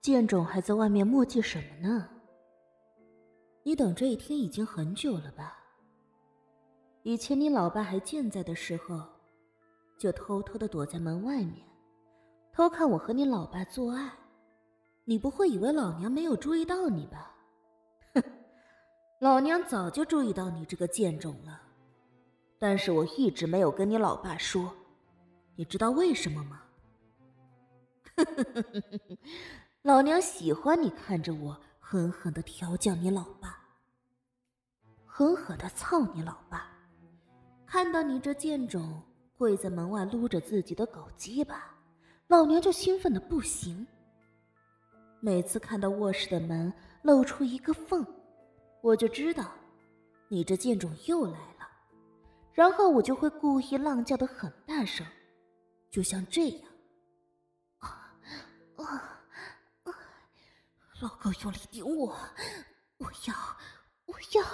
剑种还在外面磨叽什么呢？你等这一天已经很久了吧？以前你老爸还健在的时候，就偷偷地躲在门外面，偷看我和你老爸做爱。你不会以为老娘没有注意到你吧？哼，老娘早就注意到你这个贱种了，但是我一直没有跟你老爸说，你知道为什么吗？老娘喜欢你看着我狠狠地调教你老爸，狠狠地操你老爸。看到你这贱种跪在门外撸着自己的狗鸡巴，老娘就兴奋得不行。每次看到卧室的门露出一个缝，我就知道你这贱种又来了，然后我就会故意浪叫得很大声，就像这样。老狗用力顶我，我要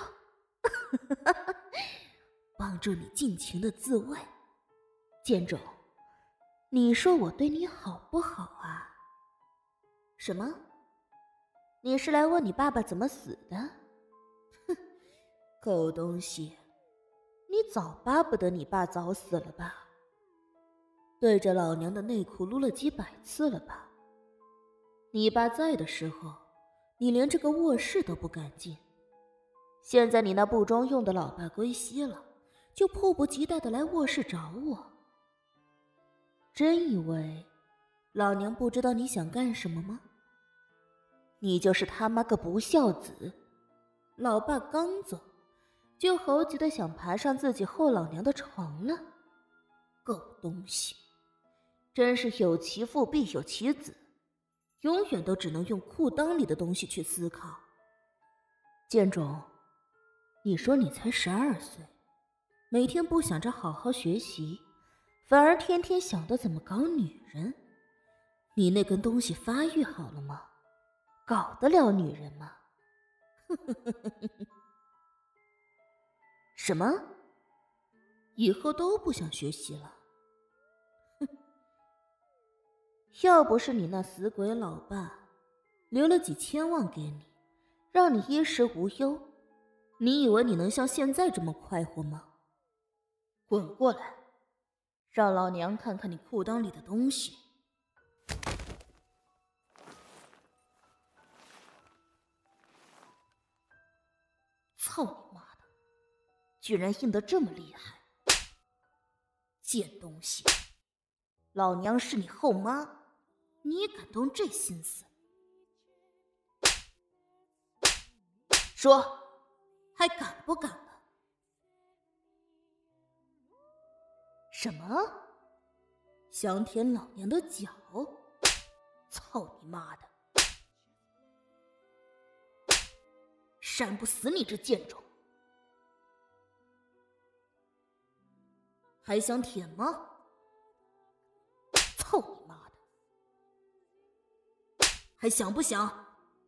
帮助你尽情的自慰。贱种，你说我对你好不好啊？什么？你是来问你爸爸怎么死的？哼，狗东西，你早巴不得你爸早死了吧？对着老娘的内裤撸了几百次了吧？你爸在的时候，你连这个卧室都不敢进。现在你那不中用的老爸归西了，就迫不及待地来卧室找我。真以为老娘不知道你想干什么吗？你就是他妈个不孝子！老爸刚走，就猴急的想爬上自己后老娘的床了。狗东西，真是有其父必有其子，永远都只能用裤裆里的东西去思考。剑种，你说你才12岁，每天不想着好好学习，反而天天想着怎么搞女人。你那根东西发育好了吗？搞得了女人吗？什么？以后都不想学习了？要不是你那死鬼老爸留了几千万给你，让你衣食无忧，你以为你能像现在这么快活吗？滚过来，让老娘看看你裤裆里的东西。操你妈的，居然硬得这么厉害！贱东西，老娘是你后妈，你也敢动这心思？说，还敢不敢了？什么？想舔老娘的脚？操你妈的！闪不死你这贱种！还想舔吗？操你妈的！还想不想？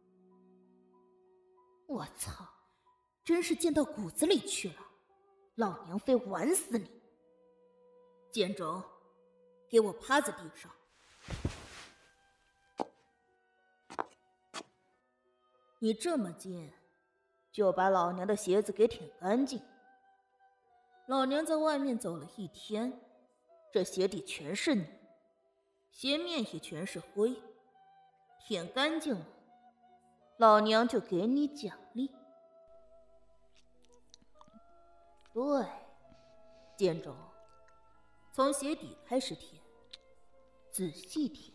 我操，真是贱到骨子里去了，老娘非玩死你！贱种，给我趴在地上！你这么贱，就把老娘的鞋子给舔干净。老娘在外面走了一天，这鞋底全是你，鞋面也全是灰，舔干净了，老娘就给你奖励。对，贱种，从鞋底开始舔，仔细舔。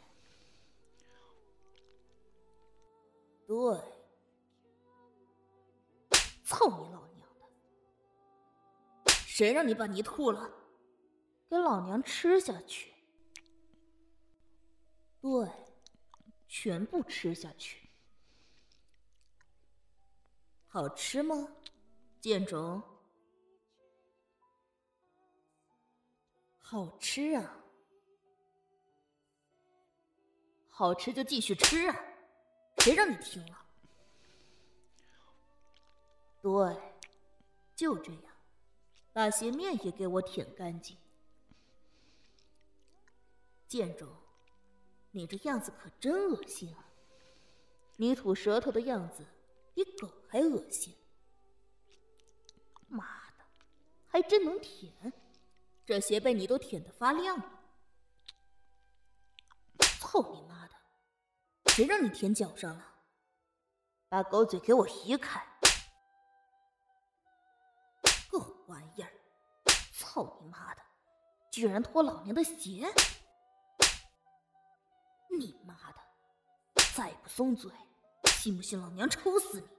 对，操你老娘的！谁让你把泥吐了？给老娘吃下去！对，全部吃下去。好吃吗，贱种？好吃啊！好吃就继续吃啊！谁让你停了？对，就这样，把鞋面也给我舔干净。贱种，你这样子可真恶心啊！ 你吐舌头的样子比狗还恶心。妈的，还真能舔，这鞋被你都舔得发亮了。操你妈的，谁让你舔脚上了？把狗嘴给我移开！狗玩意儿，操你妈的，居然脱老娘的鞋！你妈的，再不松嘴，信不信老娘抽死你！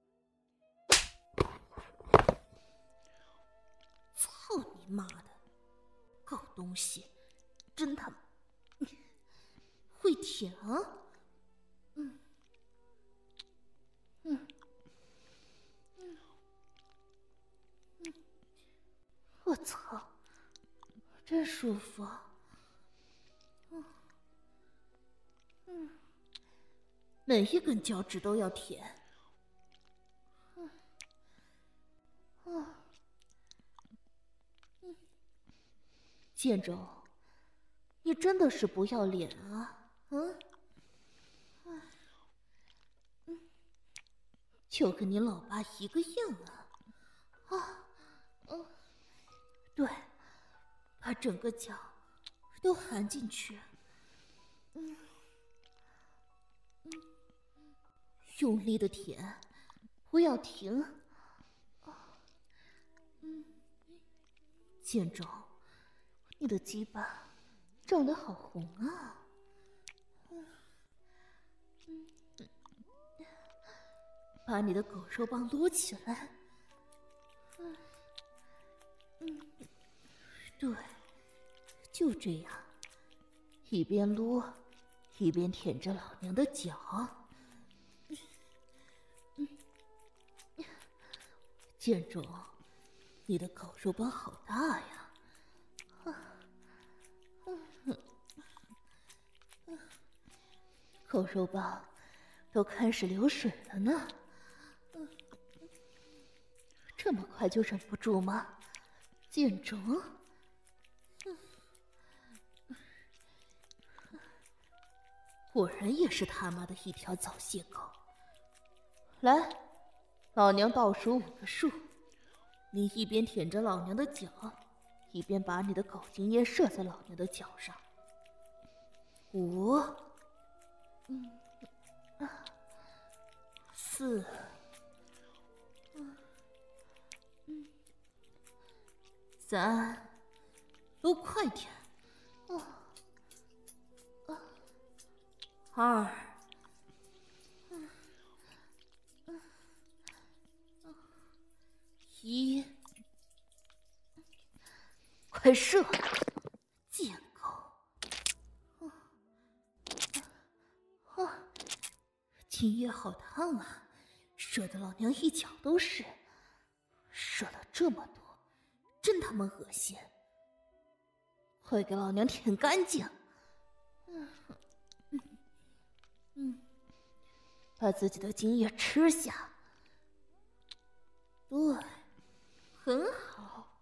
操你妈的，狗东西，真他妈会舔啊！我操，真舒服！每一根脚趾都要舔。建州，你真的是不要脸啊！就跟你老爸一个样啊！对，把整个脚都含进去。用力的舔，不要停。建州，你的鸡巴长得好红啊！把你的狗肉棒撸起来。对，就这样，一边撸，一边舔着老娘的脚。建州，你的狗肉棒好大呀！狗肉棒都开始流水了呢。这么快就忍不住吗？建州，果然也是他妈的一条早泄狗。来，老娘倒数5个数，你一边舔着老娘的脚，一边把你的狗精液射在老娘的脚上。5、4、3，都快点！2、1，快射！贱狗！精液好烫啊，射得老娘一脚都是，射了这么多，真他妈恶心！快给老娘舔干净！把自己的精液吃下。对，很好。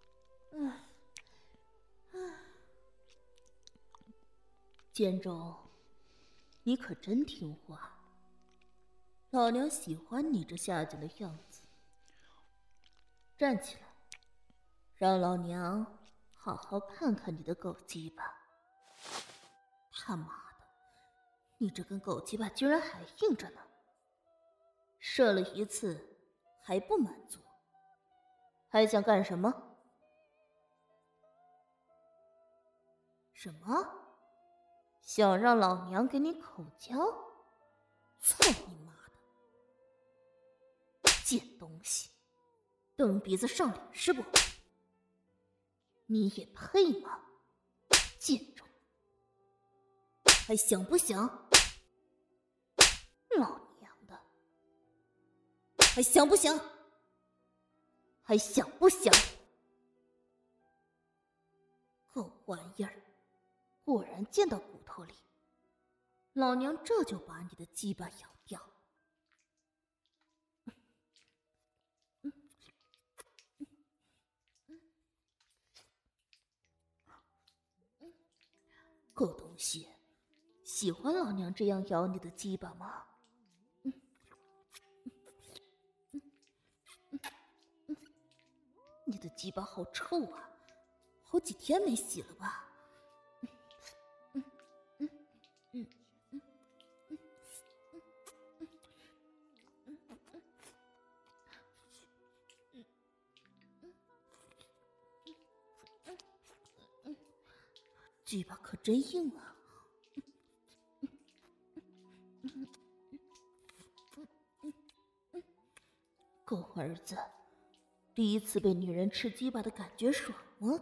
建州，你可真听话。老娘喜欢你这下贱的样子。站起来，让老娘好好看看你的狗鸡巴。他妈的，你这根狗鸡巴居然还硬着呢！射了1次还不满足，还想干什么？什么？想让老娘给你口交？操你妈的！贱东西，蹬鼻子上脸是不？你也配吗？贱种！还想不想？老娘的！还想不想？还想不想？狗玩意儿，果然见到骨头里。老娘这就把你的鸡巴咬掉。狗东西，喜欢老娘这样咬你的鸡巴吗？ 你的鸡巴好臭啊，好几天没洗了吧？鸡巴可真硬啊！狗儿子，第一次被女人吃鸡巴的感觉爽吗？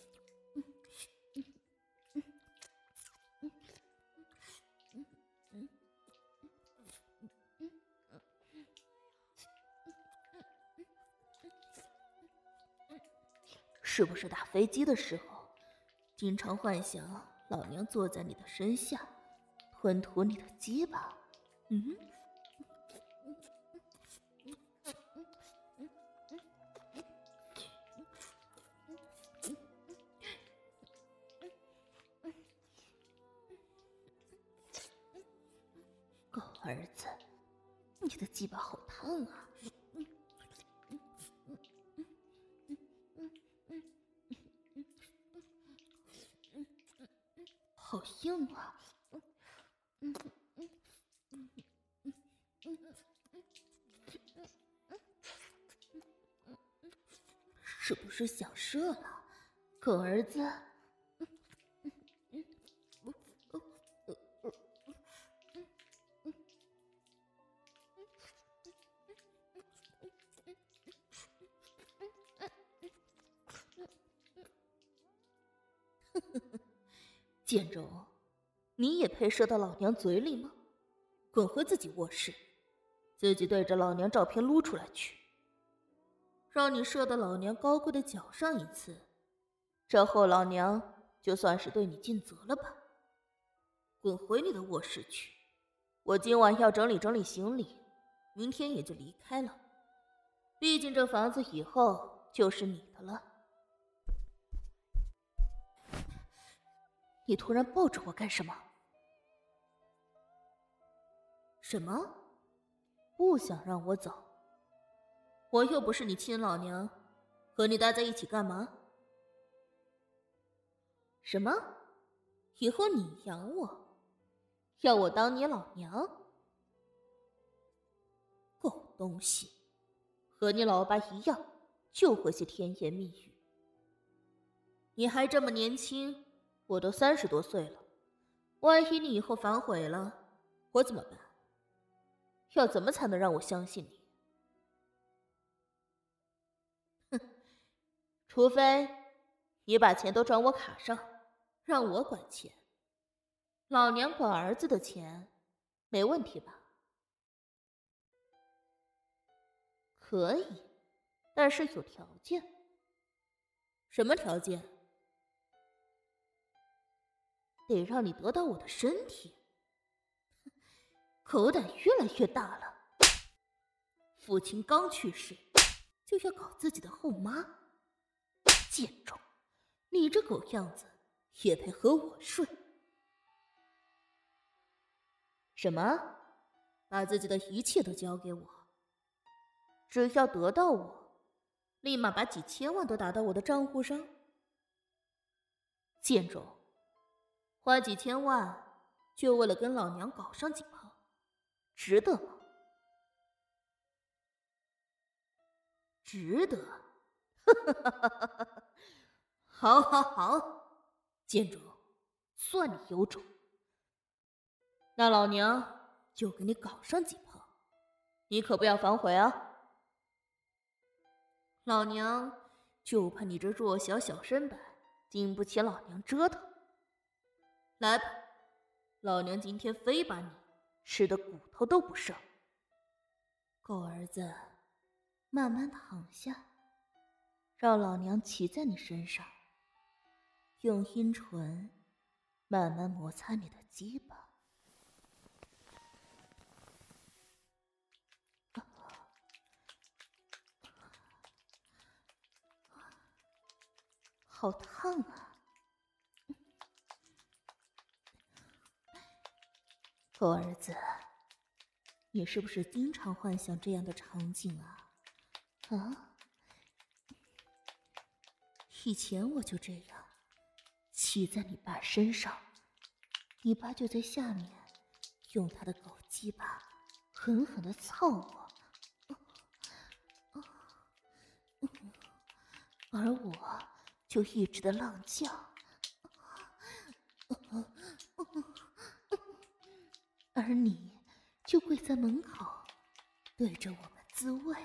是不是打飞机的时候，经常幻想老娘坐在你的身下，吞吐你的鸡巴？狗儿子，你的鸡巴好烫啊！好硬啊！是不是想射了，狗儿子？贱种，你也配射到老娘嘴里吗？滚回自己卧室，自己对着老娘照片撸出来去。让你射到老娘高贵的脚上一次，这后老娘就算是对你尽责了吧。滚回你的卧室去，我今晚要整理整理行李，明天也就离开了。毕竟这房子以后就是你的了。你突然抱着我干什么？什么？不想让我走？我又不是你亲老娘，和你待在一起干嘛？什么？以后你养我，要我当你老娘？狗东西，和你老爸一样，就会些甜言蜜语。你还这么年轻，我都30多岁了，万一你以后反悔了，我怎么办？要怎么才能让我相信你？哼，除非你把钱都转我卡上，让我管钱。老娘管儿子的钱，没问题吧？可以，但是有条件。什么条件？得让你得到我的身体。口胆越来越大了。父亲刚去世，就要搞自己的后妈。贱种，你这狗样子也配和我睡？什么？把自己的一切都交给我，只要得到我，立马把几千万都打到我的账户上？贱种，花几千万就为了跟老娘搞上几炮，值得吗？值得。好好好，贱种，算你有种。那老娘就给你搞上几炮，你可不要反悔啊！老娘就怕你这弱小小身板经不起老娘折腾。来吧，老娘今天非把你吃的骨头都不剩。狗儿子，慢慢躺下，让老娘骑在你身上，用阴唇慢慢摩擦你的鸡巴。好烫啊！狗儿子，你是不是经常幻想这样的场景啊？啊？ 以前我就这样，骑在你爸身上，你爸就在下面用他的狗鸡巴狠狠地操我，而我就一直的浪叫，而你就跪在门口，对着我们自慰。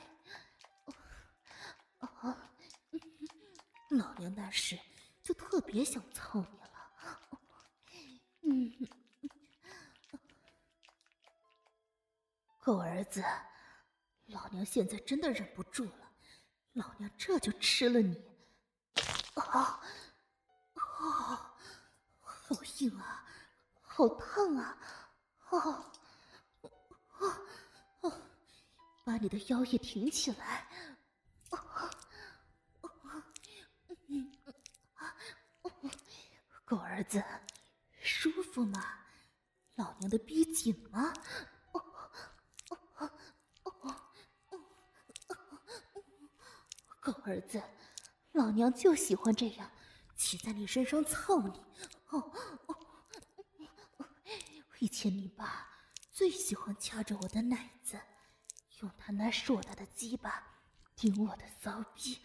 老娘那时就特别想操你了。狗儿子，老娘现在真的忍不住了，老娘这就吃了你。好硬啊，好烫啊！把你的腰也挺起来。狗儿子，舒服吗？老娘的逼紧吗？狗儿子，老娘就喜欢这样，骑在你身上操你。以前你爸最喜欢掐着我的奶子，用他那硕大的鸡巴顶我的骚逼。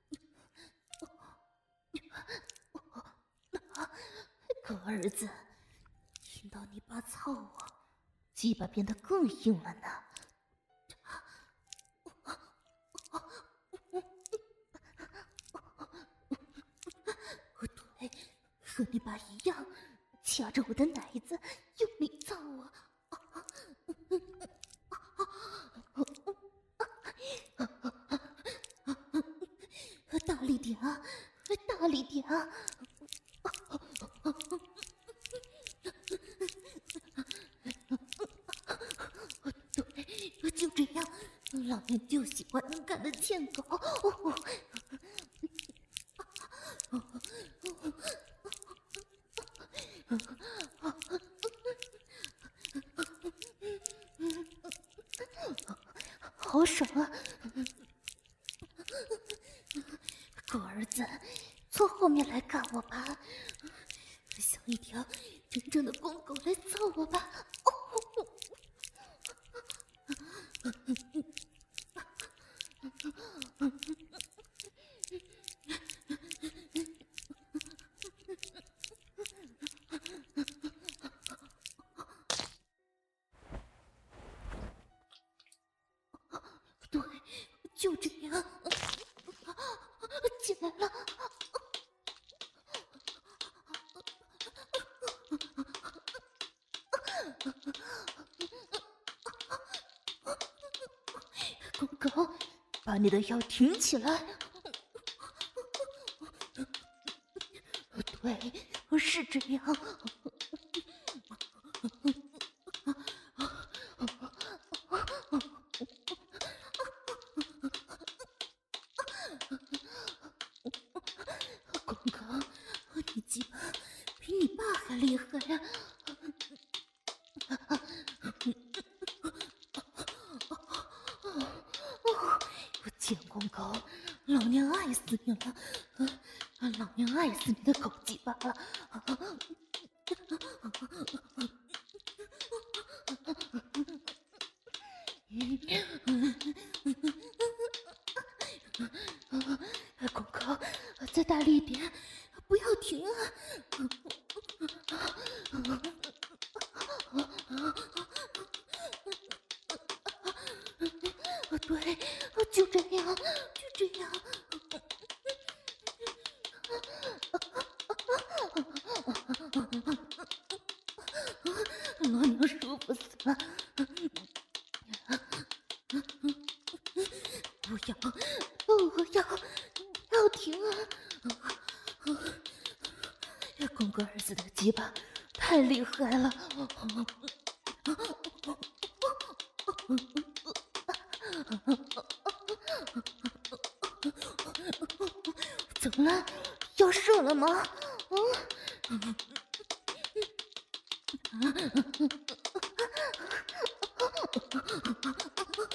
狗儿子，听到你爸操我，鸡巴变得更硬了呢。我腿和你爸一样，掐着我的奶子，用力操我。大力点啊，大力点啊！对，就这样，老娘就喜欢能干的贱狗。好爽啊！狗儿子，从后面来干我吧，像一条真正的公狗来操我吧！对，就这样，进来了。公狗，把你的腰挺起来。对，是这样。公狗，你鸡巴比你爸还厉害呀！贱公狗，老娘爱死你了！老娘爱死你的狗鸡巴了！公狗，再大力一点，不要停啊！对，就这样，就这样。老娘舒服死了！不要停啊！公狗儿子的鸡巴太厉害了！怎么了？要射了吗？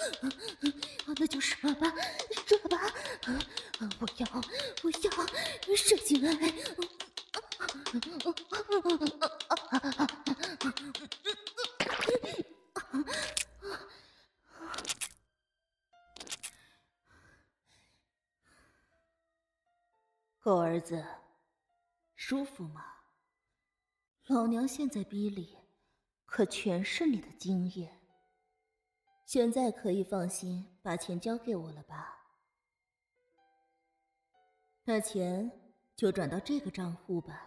那就射吧，射吧！不要， 狗儿子，舒服吗？老娘现在逼里可全是你的经验，现在可以放心把钱交给我了吧？那钱就转到这个账户吧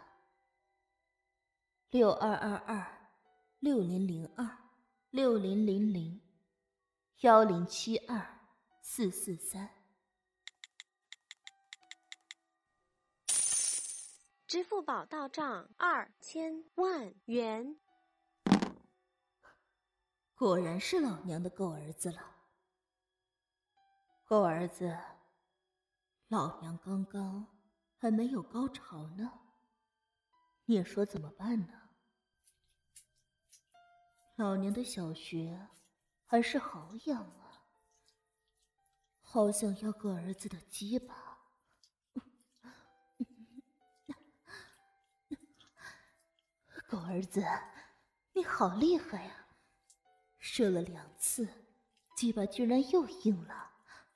，622260001072107443。 支付宝到账2000万元。 果然是老娘的狗儿子了。狗儿子，老娘刚刚还没有高潮呢，你说怎么办呢？老娘的小穴还是好痒啊，好想要个儿子的鸡巴。狗儿子，你好厉害呀！射了2次，鸡巴居然又硬了。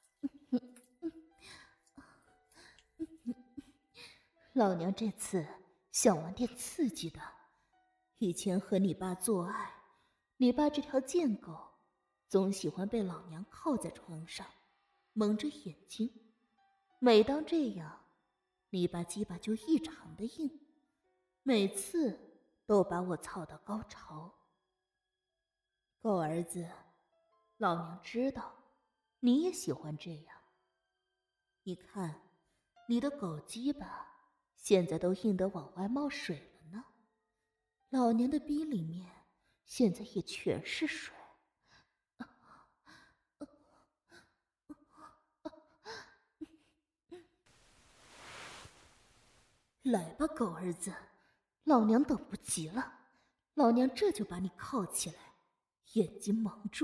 老娘这次想玩点刺激的。以前和你爸做爱，你爸这条贱狗总喜欢被老娘靠在床上，蒙着眼睛。每当这样，你爸鸡巴就异常的硬，每次都把我操到高潮。狗儿子，老娘知道你也喜欢这样。你看，你的狗鸡巴现在都硬得往外冒水了呢，老娘的逼里面现在也全是水。来吧，狗儿子，老娘等不及了，老娘这就把你铐起来，眼睛蒙住。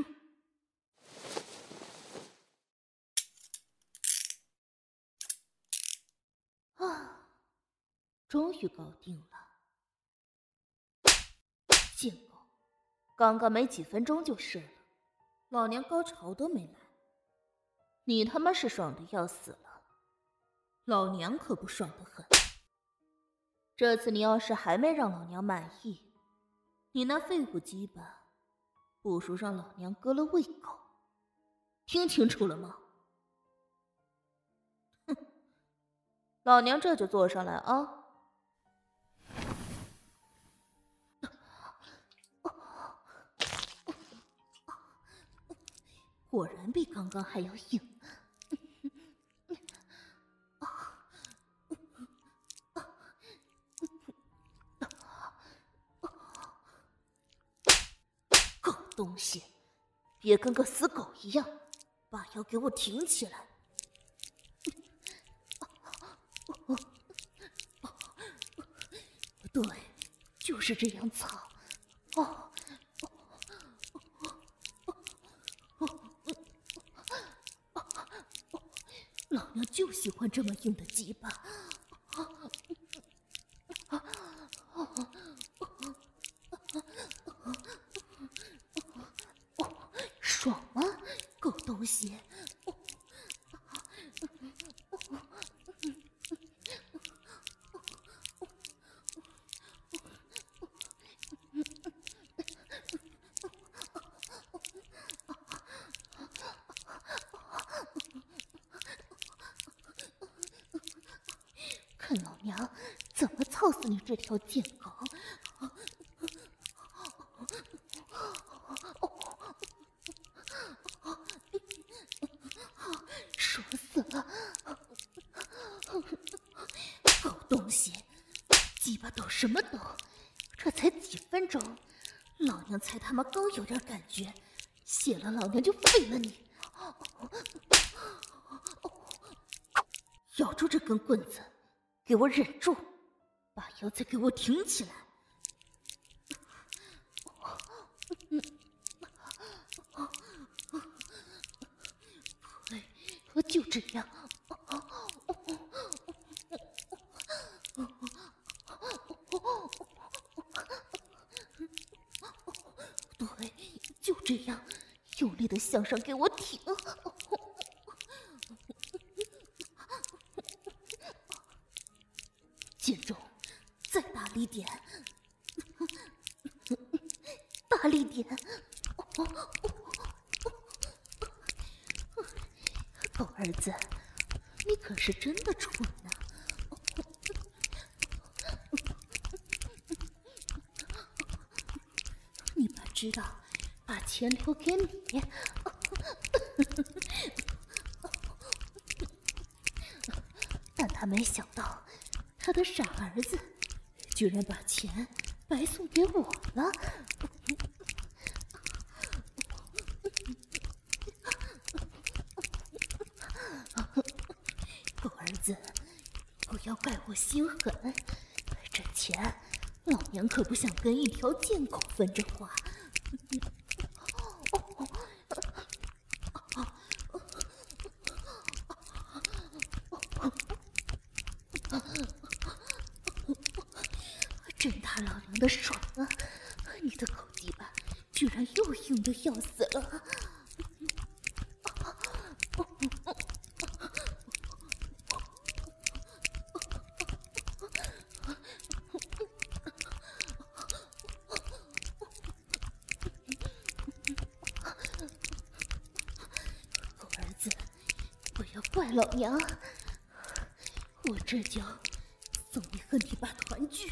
啊，终于搞定了。贱狗，刚刚没几分钟就射了，老娘高潮都没来，你他妈是爽的要死了，老娘可不爽得很。这次你要是还没让老娘满意，你那废物鸡巴不如让老娘割了喂狗，听清楚了吗？哼，老娘这就坐上来啊！果然比刚刚还要硬。狗东西，别跟个死狗一样，把腰给我挺起来。对，就是这样操。老娘就喜欢这么硬的鸡巴。爽吗，狗东西？看老娘怎么操死你这条贱狗！爽死了！狗东西，鸡巴抖什么抖？这才几分钟，老娘才他妈刚有点感觉，泄了老娘就废了你！咬住这根棍子，给我忍住，把腰再给我挺起来！对，就这样。对，就这样，用力的向上给我挺。 力点，大力点！狗儿子，你可是真的蠢呢！你爸知道把钱留给你，但他没想到他的傻儿子居然把钱白送给我了。狗儿子，不要怪我心狠，这钱老娘可不想跟一条贱狗分着花。真他老娘的爽啊！你的狗鸡巴居然又硬得要死了！狗儿子，不要怪老娘，我这就送你和你爸团聚。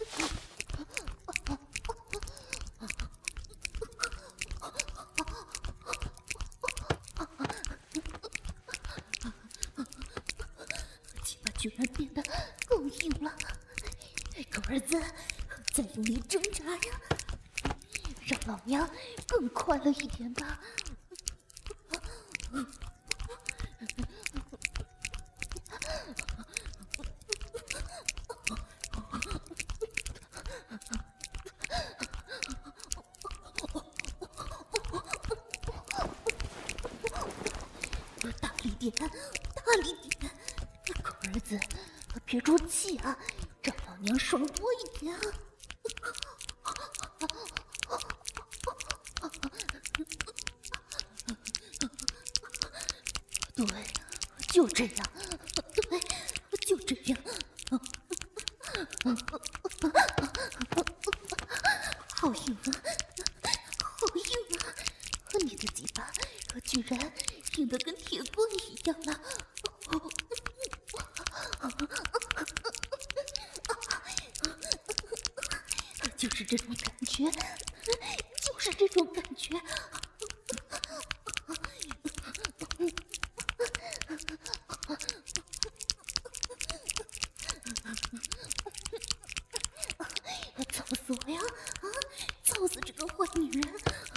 鸡巴居然变得更硬了，狗儿子，再用力挣扎呀，让老娘更快乐一点吧。大力点，大力点！狗儿子，别住气啊，让老娘爽多一点啊！对，就这样，对，就这样。好硬啊，好硬啊！你的鸡巴居然硬得跟铁棍一样了！就是这种感觉，就是这种感觉。操死我呀！啊，操死这个坏女人！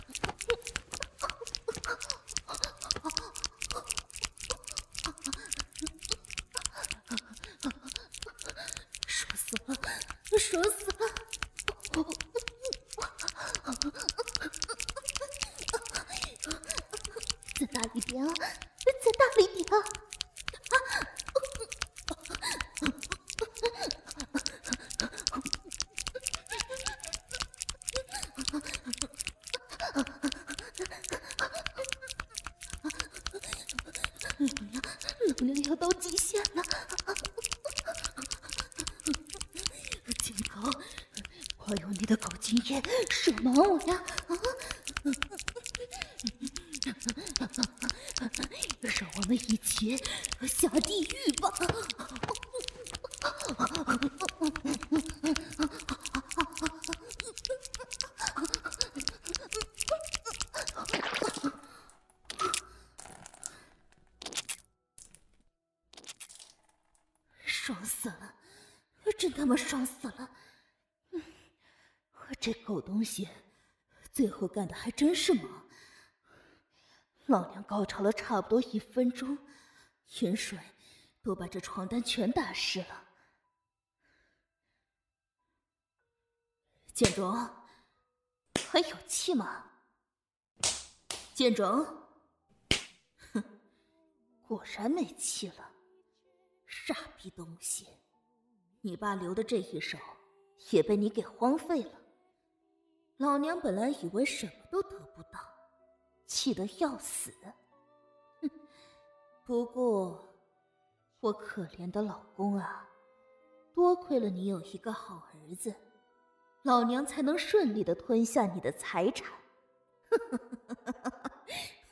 爽死了，爽死了！再大力点啊！再大力点啊！老娘要到极限了！金狗，快用你的狗经验射盲我呀！让我们一起下地狱吧！爽死了，真他妈爽死了！这狗东西最后干的还真是忙。老娘高潮了差不多1分钟，盐水都把这床单全打湿了。建中，还有气吗？建中，哼，果然没气了。傻逼东西，你爸留的这一手也被你给荒废了。老娘本来以为什么都得不到，气得要死。哼，不过我可怜的老公啊， 多亏了你有一个好儿子，老娘才能顺利的吞下你的财产。